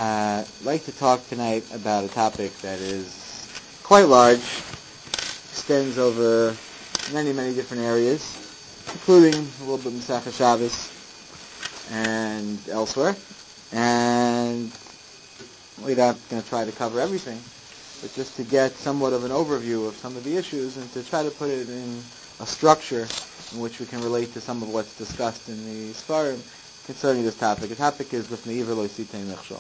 I'd like to talk tonight about a topic that is quite large, extends over many, many different areas, including a little bit of Masechah Shabbos and elsewhere. And we're not going to try to cover everything, but just to get somewhat of an overview of some of the issues and to try to put it in a structure in which we can relate to some of what's discussed in the Sfarim concerning this topic. The topic is Lifnei Iver Lo Sitei Mechshol.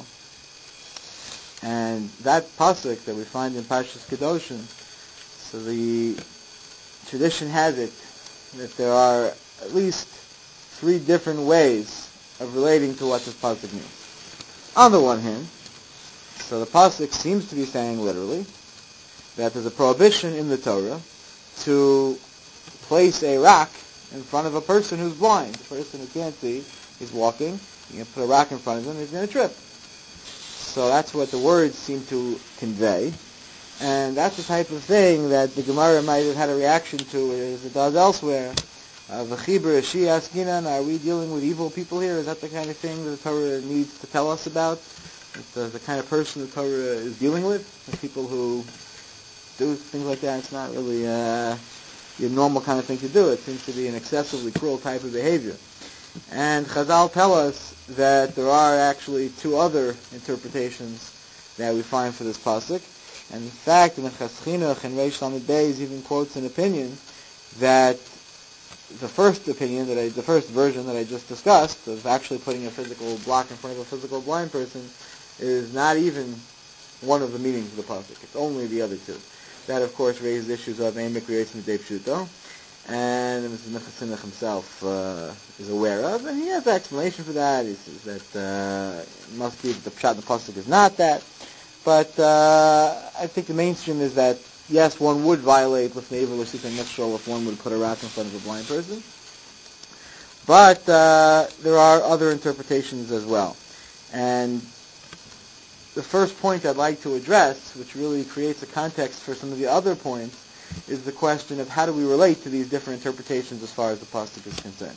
And that pasuk that we find in Parshas Kedoshim, so the tradition has it that there are at least 3 different ways of relating to what this pasuk means. On the one hand, so the pasuk seems to be saying literally that there's a prohibition in the Torah to place a rock in front of a person who's blind. The person who can't see, he's walking, you can put a rock in front of him, he's going to trip. So that's what the words seem to convey. And that's the type of thing that the Gemara might have had a reaction to, as it does elsewhere. V'chibur Shi Askinan, are we dealing with evil people here? Is that the kind of thing that the Torah needs to tell us about? The kind of person the Torah is dealing with? The people who do things like that, it's not really your normal kind of thing to do. It seems to be an excessively cruel type of behavior. And Chazal tell us that there are actually 2 other interpretations that we find for this pasuk. And in fact, the Minchas Chinuch and Reish Lamed Beis even quotes an opinion that the first version that I just discussed, of actually putting a physical block in front of a physical blind person, is not even one of the meanings of the pasuk. It's only the other 2. That, of course, raises issues of Ein Mikri Eitz Midei Pshuto, and Mr. Minchas Chinuch himself is aware of, and he has an explanation for that. He says that it must be that the pshat in the pasuk is not that. But I think the mainstream is that, yes, one would violate Lifnei Iver Lo Sitei Mechshol if one would put a rock in front of a blind person. But there are other interpretations as well. And the first point I'd like to address, which really creates a context for some of the other points, is the question of how do we relate to these different interpretations as far as the pasuk is concerned.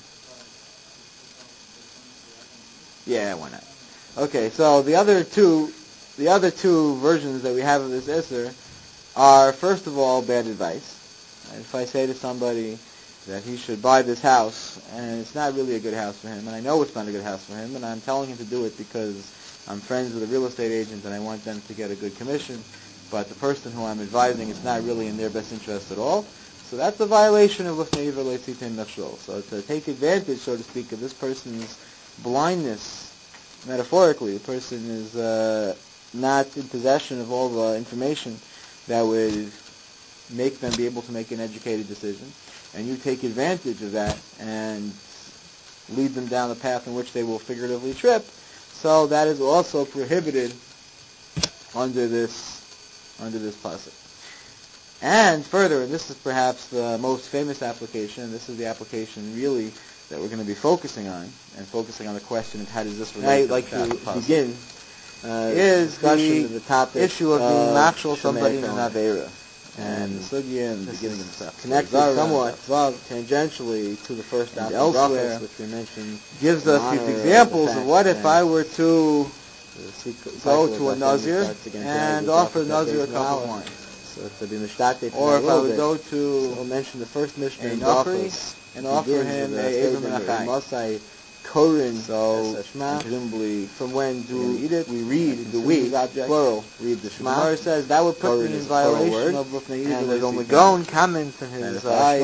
Yeah, why not? Okay, so the other two versions that we have of this Isser are, first of all, bad advice. If I say to somebody that he should buy this house, and it's not really a good house for him, and I know it's not a good house for him, and I'm telling him to do it because I'm friends with a real estate agent and I want them to get a good commission, but the person who I'm advising, it's not really in their best interest at all, so that's a violation of Lifnei Iver Lo Sitei Mechshol. So to take advantage, so to speak, of this person's blindness, metaphorically, the person is not in possession of all the information that would make them be able to make an educated decision, and you take advantage of that and lead them down the path in which they will figuratively trip, so that is also prohibited under this pasuk. And further, and this is perhaps the most famous application, and this is the application really that we're going to be focusing on the question of how does this relate to the pasuk. Begin is the topic issue of being machshol somebody in an aveira, and the sugya in the beginning of the connected somewhat tangentially to the first and elsewhere, which we mentioned, gives us these examples of what if I were to go to a nazir and offer the nazir a cup of wine. So to be mishtate, or if I would go to, we'll mention the first Mishnah in Brachos and offer him a Ever Menachai Korin, so presumably from when do we read the we plural read the Shema. Gemara says that would put me in violation of Lifnei Iver. And there's only Gon comments in his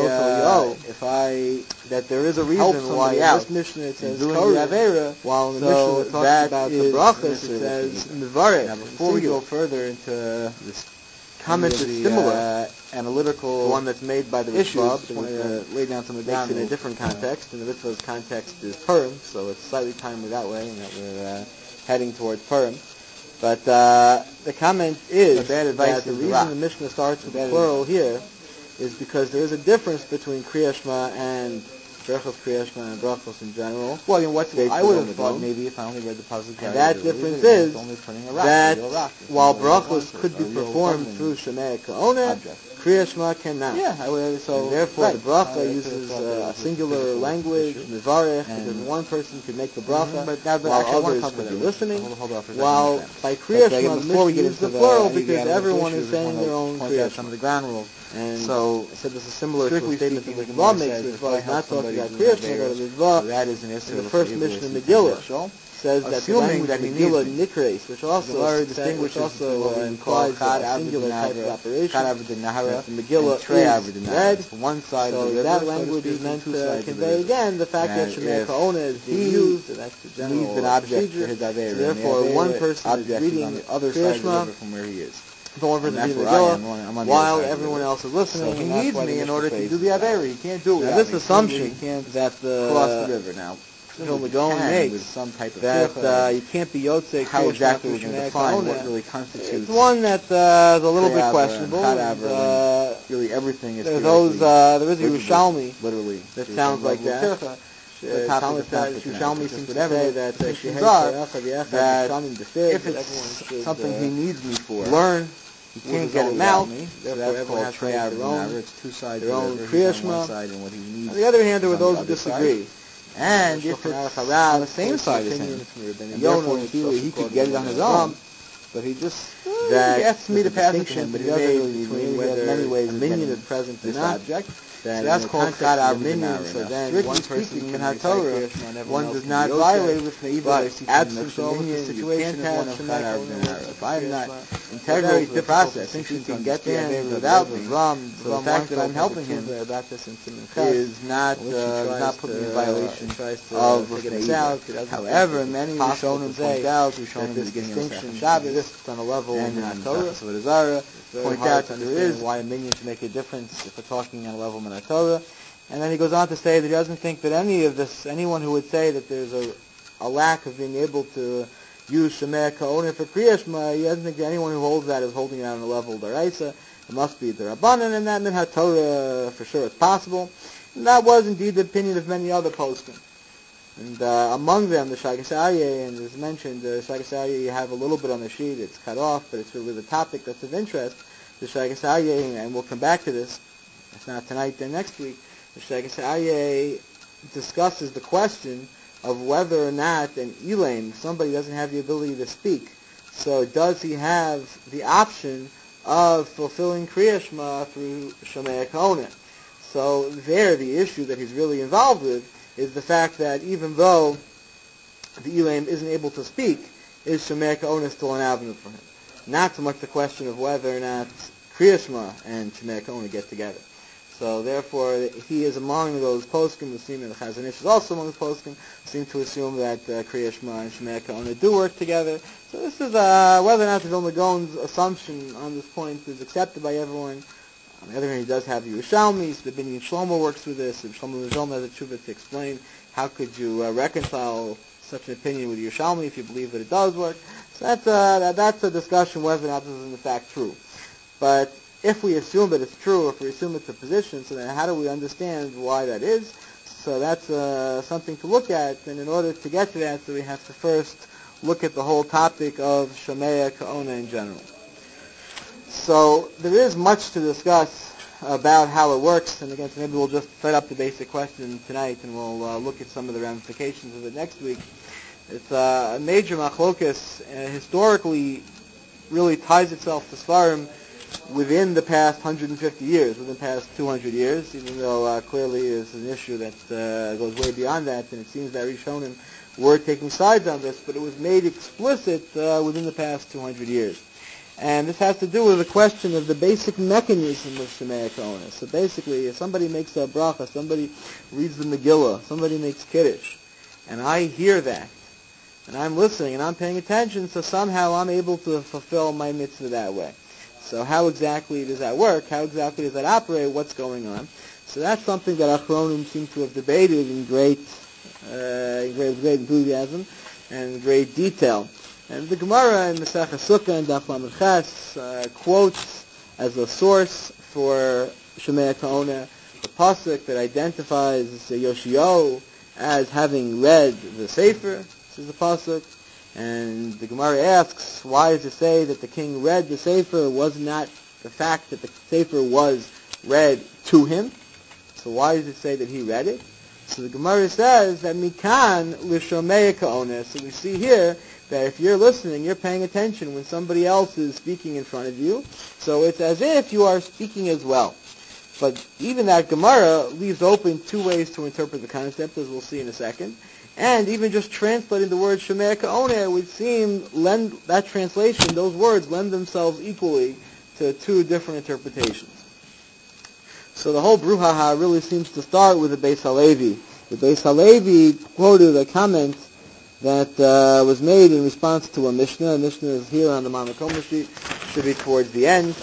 that there is a reason why in this Mishnah it says Korin Avera, while in the Mishnah that talks about the Brachos it says Mevarech. Now before we go further into this comment is similar, analytical, the one that's made by the Rishbab, lay down some examples in a different context, and the Mitzvah's context is Purim, so it's slightly timely that way, and that we're heading towards Purim. But the comment is that the reason the Mishnah starts with the plural here is because there is a difference between Kriya Shema and Berachos Kriya Shema and Brachos in general. Well, I would have thought maybe if I only read the pasuk. And that difference is that while Brachos could be performed through Shemei Ka'oneh, Kriya Shema cannot. Yeah, so and therefore right. the bracha uses a singular language, Mivarech, because one person could make the bracha, but now while actually others could be listening. Hold on for a second. While by Kriya Shema, before we get use into the plural because everyone is saying their own point Kriya out some Shema. of the ground rules. And so I said this is similar to a strictly statement speaking, that the the Gemara Gemara makes says, Mitzvah is not talking about doing Kriya Shema, but Mitzvah. so that is an issue. In the first Mishnah in Megillah says that the assuming language that he Megillah needs Nikres, which also implies a singular type of operation. That the Megillah is read, one side so of the river, that language is meant to convey again the fact that Shemei Ka'ona is being used, and that's the general an object procedure. for his Aveira. So therefore, one person is reading on the other side of the river from where he is. The one person that's reading where Megillah, I am. I'm while everyone else is listening. So he and that's needs why me in order to phrase do the Aveira. He can't do it. Now this assumption he can't that the cross the river now. Vilna Gaon makes some type of that you can't be Yotzei how exactly we're going to define what Ka'ona. really constitutes. It's one that is a little bit questionable. Really everything is there is a Yerushalmi literally that sounds like that. The topic Yerushalmi seems to say that if it's something he needs me for, learn. He can't get it out. Me, so that's called their own. It's two sides. Their own Kriya Shema. And what he needs. On the other hand, there were those who disagree. And if it's on the same side as him, and therefore he could get it on his own, but he just he asks me to pass it to him, but he doesn't really between whether many ways a minion is present in this not. object. So that's called Chad minion. So then one person in can Torah, one does not violate with me, but absent of the situation is one of Chad If I'm not integral to the process, if he can get the Aveira without me, so the fact that I'm helping him is not putting me in violation of Lefnei. However, many Rishonim point out that this distinction exists on a level in Torah. Point out that there is why a minion should make a difference if we're talking on a level in Torah. And then he goes on to say that he doesn't think that anyone who would say that there's a lack of being able to use Shemei Ka'ona for Kriya Shema, he doesn't think that anyone who holds that is holding it on a level D'Oraisa. It must be the Rabbanan, and that in Torah for sure it's possible. And that was indeed the opinion of many other poskim. And among them, the Shagas Aryeh, and as mentioned, the Shagas Aryeh you have a little bit on the sheet, it's cut off, but it's really the topic that's of interest. The Shagas Aryeh, and we'll come back to this, if not tonight, then next week, the Shagas Aryeh discusses the question of whether or not an Elaim, somebody doesn't have the ability to speak, so does he have the option of fulfilling Kriya Shema through Shemei Ka'ona? So there, the issue that he's really involved with is the fact that even though the Elaim isn't able to speak, is Shemei Ka'ona still an avenue for him? Not so much the question of whether or not Kriya Shema and Shemei Ka'ona get together. So therefore, he is among those poskim who seem, and the Chazon Ish is also among the poskim, seem to assume that Kriya Shema and Shemei Ka'ona do work together. So this is whether or not the Vilna Gaon's assumption on this point is accepted by everyone. On the other hand, he does have the Yerushalmi, so the Binyan Shlomo works with this, and Shlomo Zilma has a tshuva to explain how could you reconcile such an opinion with Yerushalmi if you believe that it does work. So that's a discussion whether or not this is in fact true. But if we assume that it's true, if we assume it's a position, so then how do we understand why that is? So that's something to look at, and in order to get to that, so we have to first look at the whole topic of Shemei Ka'ona in general. So there is much to discuss about how it works, and again, so maybe we'll just set up the basic question tonight, and we'll look at some of the ramifications of it next week. It's a major machlokas, historically really ties itself to Svarim within the past 150 years, within the past 200 years, even though clearly it's an issue that goes way beyond that, and it seems that Rishonim were taking sides on this, but it was made explicit within the past 200 years. And this has to do with the question of the basic mechanism of Shemei Ka'ona. So basically, if somebody makes a bracha, somebody reads the Megillah, somebody makes Kiddush, and I hear that, and I'm listening, and I'm paying attention, so somehow I'm able to fulfill my mitzvah that way. So how exactly does that work? How exactly does that operate? What's going on? So that's something that Achronim seem to have debated in great enthusiasm and great detail. And the Gemara in Masechah Sukkah and Daf Lamed Ches quotes as a source for Shemei Ka'ona the pasuk that identifies Yoshiyahu as having read the Sefer. This is the pasuk, and the Gemara asks, why does it say that the king read the Sefer? Was not the fact that the Sefer was read to him. So why does it say that he read it? So the Gemara says that mikan l'shomei ka'oneh. So we see here that if you're listening, you're paying attention when somebody else is speaking in front of you. So it's as if you are speaking as well. But even that Gemara leaves open two ways to interpret the concept, as we'll see in a second. And even just translating the word shomei ka'oneh would seem that translation, those words lend themselves equally to two different interpretations. So the whole brouhaha really seems to start with the Beis Halevi. The Beis Halevi quoted a comment that was made in response to a Mishnah. A Mishnah is here on the Mamakom sheet, should be towards the end.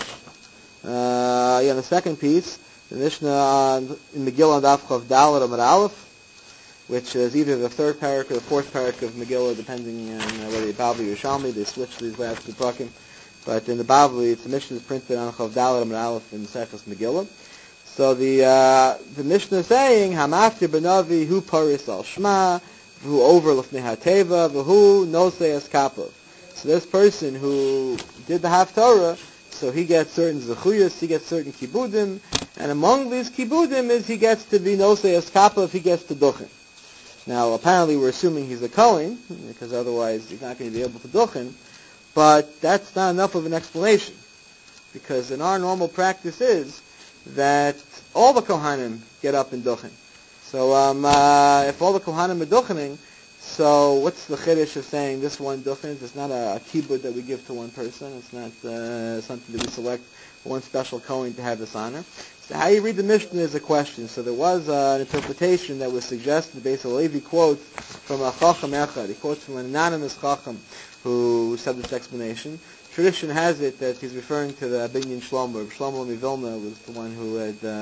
The second piece, the Mishnah in Megillah on Daf Chav Daled Amud Aleph, which is either the third parak or the fourth parak of Megillah, depending on whether you Bavli or Shalmi. They switch these last two prakim. But in the Bavli, the Mishnah is printed on Chav Daled Amud Aleph in Sechus Megillah. So the Mishnah is saying, Hamaftir B'Navi Hu Paris Al Shma, Hu Over L'fnei HaTeva, V'Hu Nosei Eskapov. So this person who did the Haftorah, so he gets certain zechuyas, he gets certain kibudim, and among these kibudim is he gets to be Nosei Eskapov, he gets to duchen. Now apparently we're assuming he's a Kohen, because otherwise he's not going to be able to duchen, but that's not enough of an explanation, because in our normal practice is that all the Kohanim get up and duchen. So if all the Kohanim are duchening, so what's the chiddush of saying this one duchen? It's not a kibbud that we give to one person. It's not something that we select one special Kohen to have this honor. So how you read the Mishnah is a question. So there was an interpretation that was suggested. Beis Halevi quotes from a Chacham Echad. He quotes from an anonymous Chacham who said this explanation. Tradition has it that he's referring to the Binyan Shlomo. Shlomo Mivilna was the one who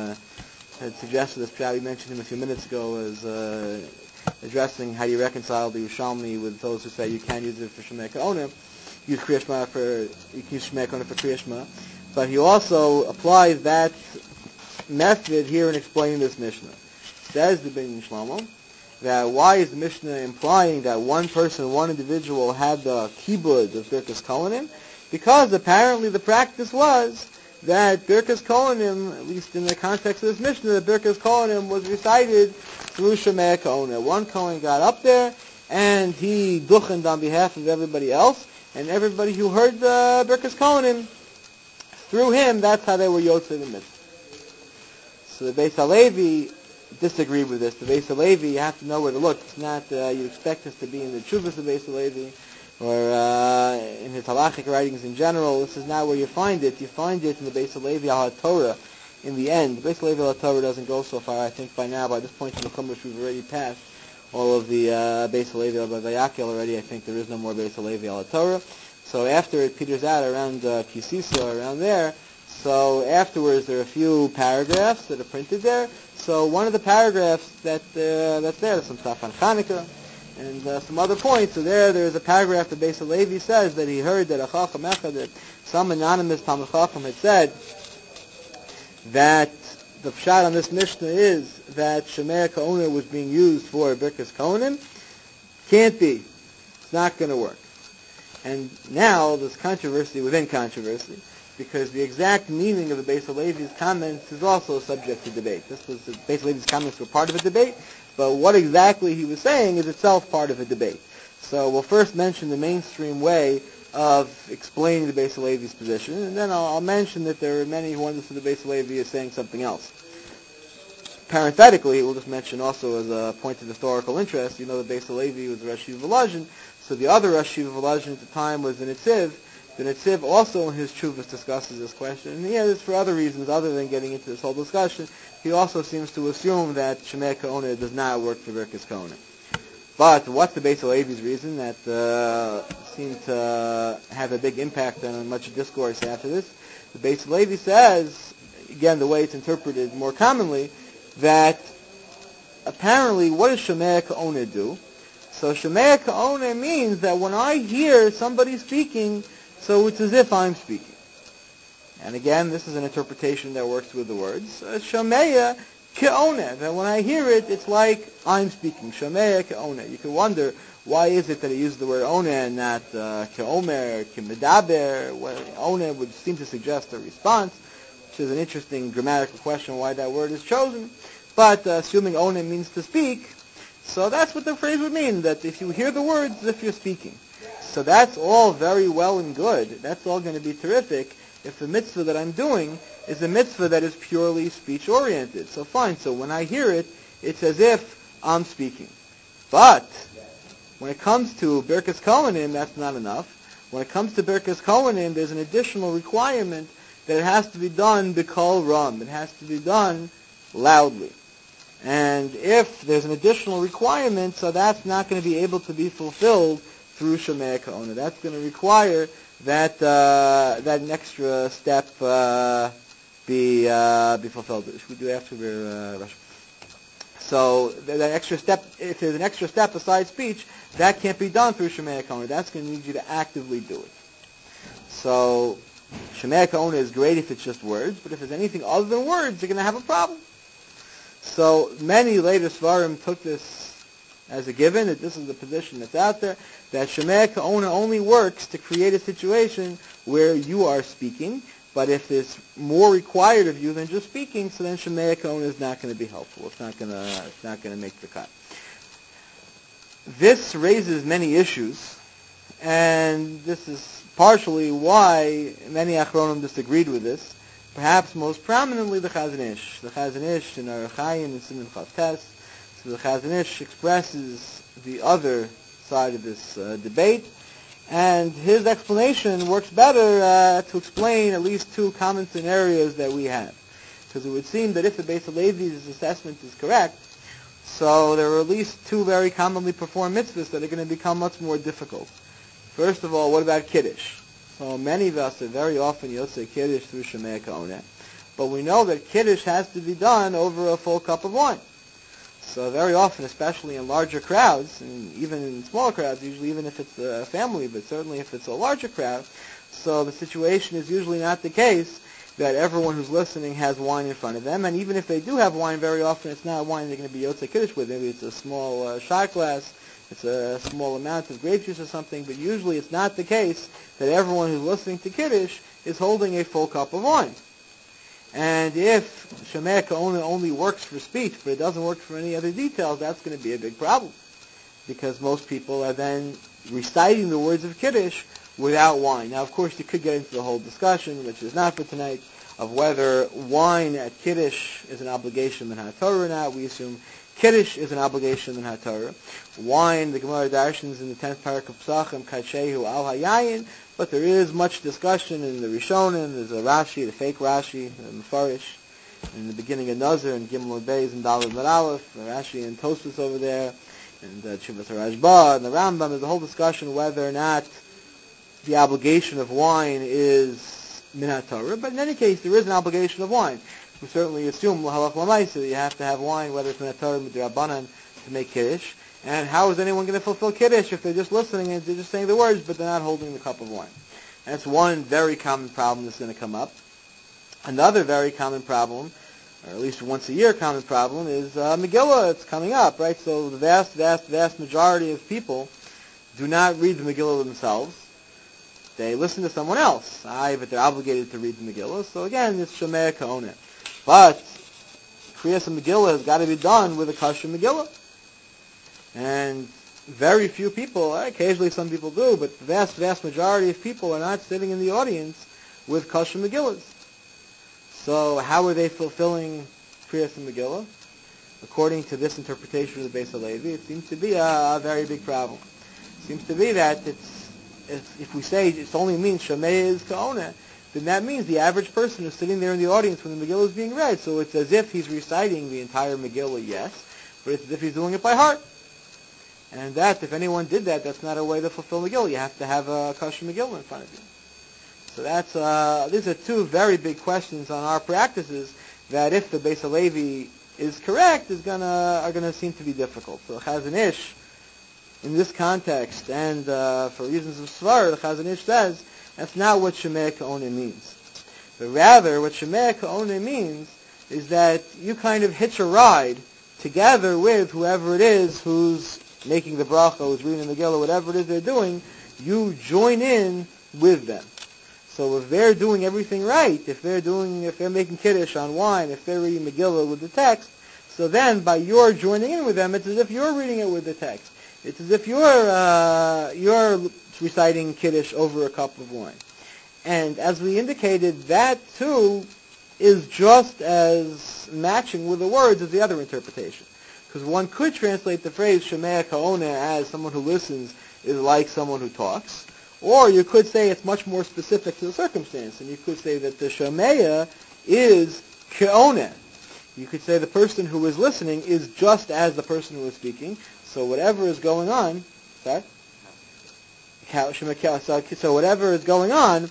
had suggested this. We mentioned him a few minutes ago as addressing how you reconcile the Yerushalmi with those who say you can use it for Shemei Ka'oneh, use Kriya Shema for Shemei Ka'oneh for Kriya Shema. But he also applies that method here in explaining this Mishnah. Says the Binyan Shlomo that why is the Mishnah implying that one person, one individual had the kibud of Birkas Kohanim? Because apparently the practice was that Birkas Kohanim, at least in the context of this Mishnah, that Birkas Kohanim was recited through Shemei Ka'oneh. One Kohen got up there and he duchened on behalf of everybody else, and everybody who heard the Birkas Kohanim, through him, that's how they were yotzei the mitzvah. So the Beis Halevi disagreed with this. The Beis Halevi, you have to know where to look. It's not you expect this to be in the Tshuvas of Beis Halevi or in his halachic writings in general. This is not where you find it. You find it in the Beis Halevi al HaTorah in the end. The Beis Halevi al HaTorah doesn't go so far. I think by now, by this point in the Chumash, we've already passed all of the Beis Halevi al Vayakel already. I think there is no more Beis Halevi al HaTorah. So after it peters out around Kisisa, around there, so afterwards there are a few paragraphs that are printed there. So one of the paragraphs that's there's some stuff on Chanukah and some other points. So there's a paragraph that Beis Halevi says that he heard that a Chacham Echad, that some anonymous Talmid Chacham had said that the pshat on this Mishnah is that Shemei Ka'oneh was being used for Birkas Kohanim. Can't be. It's not going to work. And now there's controversy within controversy, because the exact meaning of the Beis Halevi's comments is also subject to debate. The Beis Halevi's comments were part of a debate, but what exactly he was saying is itself part of a debate. So we'll first mention the mainstream way of explaining the Beis Halevi's position, and then I'll mention that there are many who understand the Beis Halevi is saying something else. Parenthetically, we'll just mention also as a point of historical interest, the Beis Halevi was the Rosh Yeshiva Volozhin, so the other Rosh Yeshiva Volozhin at the time was the Netziv. The Netziv also in his Tshuvas discusses this question, and it's for other reasons other than getting into this whole discussion. He also seems to assume that Shemei Ka'oneh does not work for Birkas Kohanim. But what's the Beis Halevi's reason that seemed to have a big impact on much discourse after this? The Beis Halevi says, again, the way it's interpreted more commonly, that apparently what does Shemei Ka'oneh do? So Shemei Ka'oneh means that when I hear somebody speaking, so it's as if I'm speaking. And again, this is an interpretation that works with the words. Shemei Ka'oneh, that when I hear it, it's like I'm speaking. Shemei Ka'oneh. You can wonder, Why is it that it uses the word ona and not ke'omer, ke'medaber? Ona would seem to suggest a response, which is an interesting grammatical question why that word is chosen. But assuming ona means to speak, so that's what the phrase would mean, that if you hear the words, as if you're speaking. So that's all very well and good. That's all going to be terrific if the mitzvah that I'm doing is a mitzvah that is purely speech-oriented. So fine, so when I hear it, it's as if I'm speaking. But when it comes to Birkas Kohanim, that's not enough. When it comes to Birkas Kohanim, there's an additional requirement that it has to be done b'kol ram. It has to be done loudly. And if there's an additional requirement, so that's not going to be able to be fulfilled through Shomea Ka'ona. That's going to require that that an extra step be fulfilled. Should we do after we're Russian? So that extra step, if there's an extra step besides speech, that can't be done through Shomea Ka'ona. That's going to need you to actively do it. So Shomea Ka'ona is great if it's just words, but if it's anything other than words, you're going to have a problem. So many later Svarim took this as a given, that this is the position that's out there, that Shomea Ka'ona only works to create a situation where you are speaking, but if there's more required of you than just speaking, so then Shomea Ka'ona is not going to be helpful. It's not going to make the cut. This raises many issues, and this is partially why many Achronim disagreed with this. Perhaps most prominently the Chazon Ish. The Chazon Ish in Orach Chaim and Siman Chav Tes. So the Chazon Ish expresses the other side of this debate, and his explanation works better to explain at least two common scenarios that we have. Because it would seem that if the Beis HaLevi's assessment is correct, so there are at least two very commonly performed mitzvahs that are going to become much more difficult. First of all, what about Kiddush? So many of us are very often Yotzei Kiddush through Shomea Ka'ona, but we know that Kiddush has to be done over a full cup of wine. So very often, especially in larger crowds, and even in smaller crowds, usually even if it's a family, but certainly if it's a larger crowd, so the situation is usually not the case that everyone who's listening has wine in front of them, and even if they do have wine, very often it's not wine they're going to be Yotzei Kiddush with. Maybe it's a small shot glass, it's a small amount of grape juice or something, but usually it's not the case that everyone who's listening to Kiddush is holding a full cup of wine. And if Shomea Ka'ona only works for speech, but it doesn't work for any other details, that's going to be a big problem. Because most people are then reciting the words of Kiddush without wine. Now, of course, you could get into the whole discussion, which is not for tonight, of whether wine at Kiddush is an obligation in HaTorah or not. We assume Kiddush is an obligation in HaTorah. Wine, the Gemara Darshans in the 10th parak of Pesachim, Kadshehu al Hayayin, but there is much discussion in the Rishonim. There's a Rashi, the fake Rashi, the Mefarish, in the beginning of Nazir, and Gimel Beis, and Daled Mud Aleph, Rashi and Tosfos over there, and Chuvas HaRashba, and the Rambam. There's a whole discussion whether or not the obligation of wine is min HaTorah, but in any case, there is an obligation of wine. We certainly assume L'halach L'maisa that you have to have wine, whether it's min HaTorah, Midrabanan, to make Kiddush. And how is anyone going to fulfill Kiddush if they're just listening and they're just saying the words, but they're not holding the cup of wine? That's one very common problem that's going to come up. Another very common problem, or at least once a year common problem, is Megillah. It's coming up, right? So the vast majority of people do not read the Megillah themselves. They listen to someone else. But they're obligated to read the Megillah. So again, it's Shomea Ka'ona. But Kriyas Megillah has got to be done with a kosher Megillah. And very few people, occasionally some people do, but the vast majority of people are not sitting in the audience with kosher Megillahs. So how are they fulfilling Kriyas Megillah? According to this interpretation of the Beis HaLevi, it seems to be a very big problem. It seems to be that if we say it only means Shomea is Ka'ona, then that means the average person is sitting there in the audience when the Megillah is being read. So it's as if he's reciting the entire Megillah, yes, but it's as if he's doing it by heart. And that, if anyone did that, that's not a way to fulfill Megillah. You have to have a kosher Megillah in front of you. So that's these are two very big questions on our practices that, if the Beis HaLevi is correct, are gonna seem to be difficult. So the Chazon Ish, in this context, and for reasons of Svar, the Chazon Ish says that's not what Shomea Ka'ona means. But rather, what Shomea Ka'ona means is that you kind of hitch a ride together with whoever it is who's making the bracha, who's reading the Megillah, whatever it is they're doing, you join in with them. So if they're doing everything right, if they're making kiddush on wine, if they're reading Megillah with the text, so then by your joining in with them, it's as if you're reading it with the text. It's as if you're reciting kiddush over a cup of wine. And as we indicated, that too is just as matching with the words as the other interpretation. Because one could translate the phrase Shemea Ka'oneh as someone who listens is like someone who talks. Or you could say it's much more specific to the circumstance, and you could say that the Shemea is Ka'oneh. You could say the person who is listening is just as the person who is speaking. So whatever is going on, so whatever is going on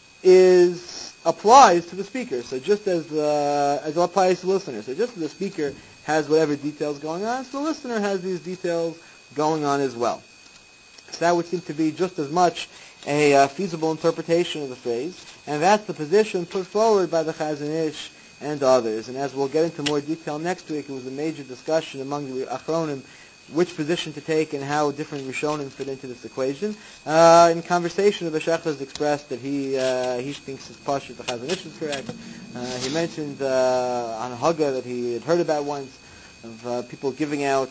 applies to the speaker. So just as it applies to the listener. So just as the speaker has whatever details going on, so the listener has these details going on as well. So that would seem to be just as much a feasible interpretation of the phrase, and that's the position put forward by the Chazon Ish and others. And as we'll get into more detail next week, it was a major discussion among the Achronim which position to take and how different Rishonim fit into this equation. In conversation, the Shech has expressed that he thinks it's Pashut, the Chazon Ish is correct. He mentioned on a Haggah that he had heard about once of people giving out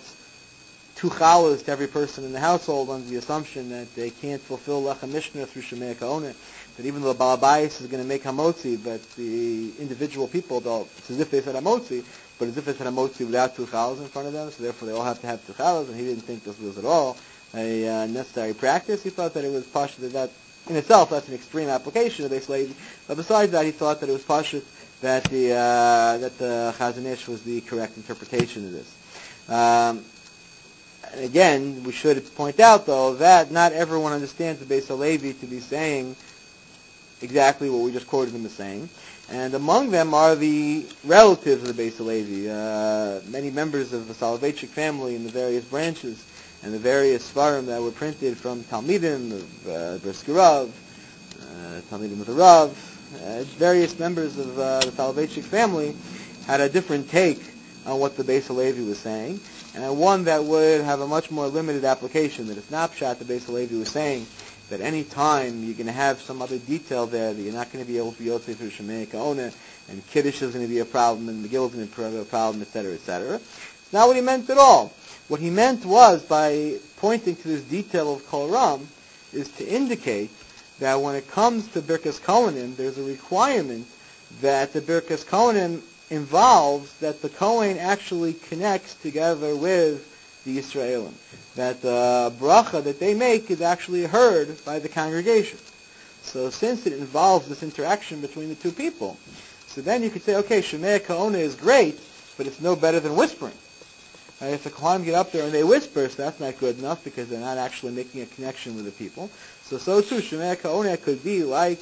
2 challahs to every person in the household under the assumption that they can't fulfill Lechem Mishnah through Shemea Ka'oneh. That even though the Baal Bayis is going to make Hamotzi, but the individual people, it's as if they said Hamotzi, but as if they said Hamotzi without 2 challahs in front of them, so therefore they all have to have 2 challahs, and he didn't think this was at all a necessary practice. He thought that it was Pashut, that in itself that's an extreme application of Beis Levi, but besides that he thought that it was Pashut that the Chazon Ish was the correct interpretation of this. And again, we should point out, though, that not everyone understands the Beis Halevi to be saying exactly what we just quoted him as saying. And among them are the relatives of the Beis Halevi, many members of the Soloveitchik family in the various branches, and the various Sfarim that were printed from Talmidim, of Brisker Rav, Talmidim of the Rav, various members of the Soloveitchik family had a different take on what the Beis Halevi was saying, and one that would have a much more limited application, that it's not pshat the Beis Halevi was saying that any time you're going to have some other detail there that you're not going to be able to be able to through Shemea Ka'oneh, and Kiddush is going to be a problem, and Megillah is going to be a problem, etc., etc. It's not what he meant at all. What he meant was, by pointing to this detail of Kol Ram, is to indicate that when it comes to Birkas Kohanim, there's a requirement that the Birkas Kohanim involves that the Kohen actually connects together with the Yisraelim. That the bracha that they make is actually heard by the congregation. So since it involves this interaction between the two people, so then you could say, okay, Shemea Ka'oneh is great, but it's no better than whispering. Right? If the Kohanim get up there and they whisper, so that's not good enough because they're not actually making a connection with the people. So too, Shemea Ka'oneh could be like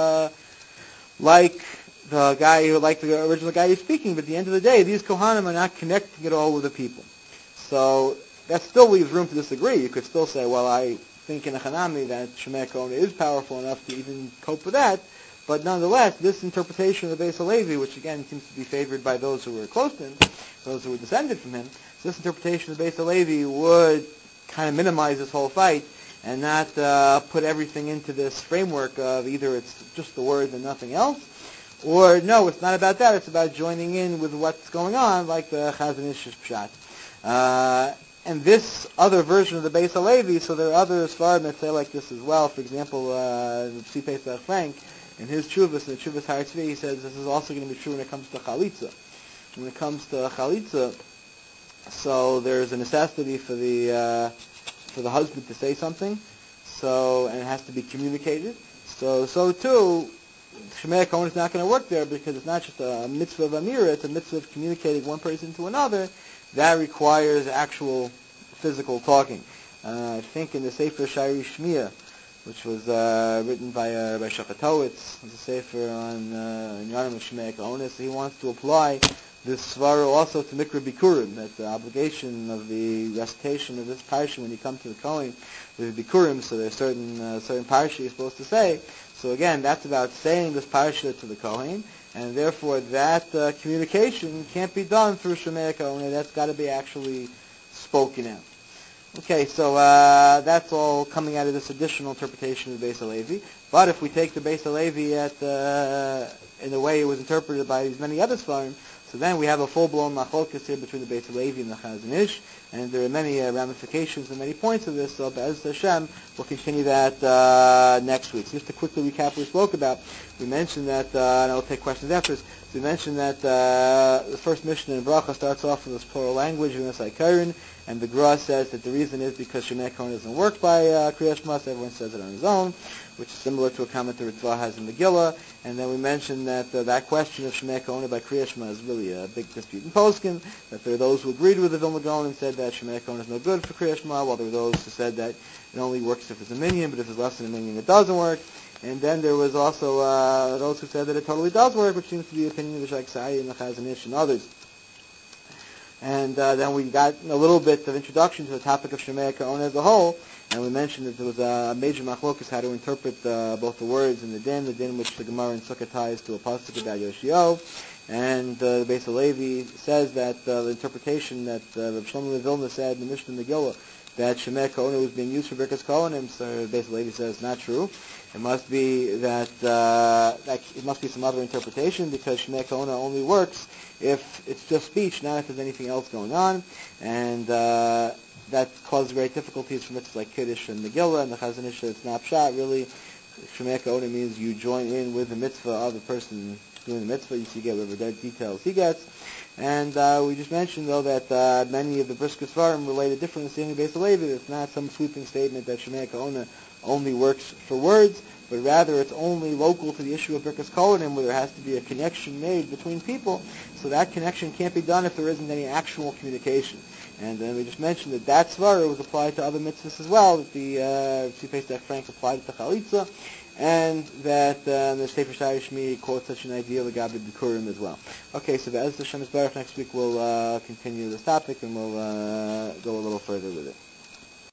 the guy who, like the original guy who's speaking, but at the end of the day, these Kohanim are not connecting at all with the people. So that still leaves room to disagree. You could still say, well, I think in a Hanami that Shemea Ka'oneh is powerful enough to even cope with that, but nonetheless, this interpretation of the Beis Halevi, which again seems to be favored by those who were close to him, those who were descended from him, so this interpretation of the Beis Halevi would kind of minimize this whole fight and not put everything into this framework of either it's just the words and nothing else, or no, it's not about that, it's about joining in with what's going on, like the Chazon Ish's Pshat. And this other version of the Beis Halevi, so there are other Sfarim that say like this as well. For example, Tzvi Pesach Frank, in his Chuvas, in the Chuvas Har Tzvi, he says this is also going to be true when it comes to Chalitza. When it comes to Chalitza, so there's a necessity for the husband to say something, and it has to be communicated. So too, Shemea Ka'oneh is not going to work there because it's not just a mitzvah of Amira, it's a mitzvah of communicating one person to another. That requires actual physical talking. I think in the Sefer Shari Shmiya, which was written by Shachatowitz, it's a Sefer on Yarnim of Shemea Ka'oneh, so he wants to apply this svara also to Mikra Bikurim, that the obligation of the recitation of this parsha when you come to the Kohen with Bikurim, so there's certain parsha you're supposed to say. So again, that's about saying this parsha to the Kohen, and therefore that communication can't be done through Shemea Ka'oneh. That's got to be actually spoken out. Okay, so that's all coming out of this additional interpretation of the Beis HaLevi. But if we take the Beis HaLevi in the way it was interpreted by these many other Sfarim, so then we have a full-blown machlokes here between the Beis HaLevi and the Chazon Ish, and there are many ramifications and many points of this. So Be'ez Hashem, we'll continue that next week. So just to quickly recap what we spoke about, we mentioned that, and I'll take questions after this. So we mentioned that the first Mishnah in Bracha starts off with this plural language, V'nasai Kairin, and the Gra says that the reason is because Shemei Kohen doesn't work by Kriyas Shema, so everyone says it on his own, which is similar to a comment the Ritva has in Megillah. And then we mentioned that that question of Shemei Kohen by Kriyas Shema is really a big dispute in Poskin, that there are those who agreed with the Vilna Gaon and said that Shemei Kohen is no good for Kriyas Shema, while there were those who said that it only works if it's a minion, but if it's less than a minion it doesn't work. And then there was also those who said that it totally does work, which seems to be the opinion of the Shaykh Sa'i and the Chazon Ish and others. And then we got a little bit of introduction to the topic of Shemei Kohen as a whole, and we mentioned that there was a major machlokus how to interpret both the words in the din which the Gemara in Sukkah ties to a pasuk about Yoshio, and the Beis HaLevi says that the interpretation that Rav Shlomo Vilna said in the Mishnah Megillah, that Shemei Kohen was being used for Birkas Kohanim, so Beis HaLevi says not true. It must be that it must be some other interpretation, because Shemei Kohen only works if it's just speech, not if there's anything else going on, and that causes great difficulties for mitzvahs like Kiddush and Megillah, and the Chazon Ish said it's not pshat, really. Shemei Kohen means you join in with the mitzvah of the person doing the mitzvah, you get whatever details he gets. And we just mentioned, though, that many of the Brisker Svarim related differently to the Beis HaLevi. It's not some sweeping statement that Shemei Kohen only works for words, but rather it's only local to the issue of Birkas Kohanim, where there has to be a connection made between people. So that connection can't be done if there isn't any actual communication. And then we just mentioned that svara was applied to other mitzvahs as well, that the Tzipei Frank applied to Chalitza, and that the Sefer Shai Shmi quotes such an idea L'Gabi Bikurim as well. Okay, so Be'ez Hashem Yisbarach, next week we'll continue this topic and we'll go a little further with it.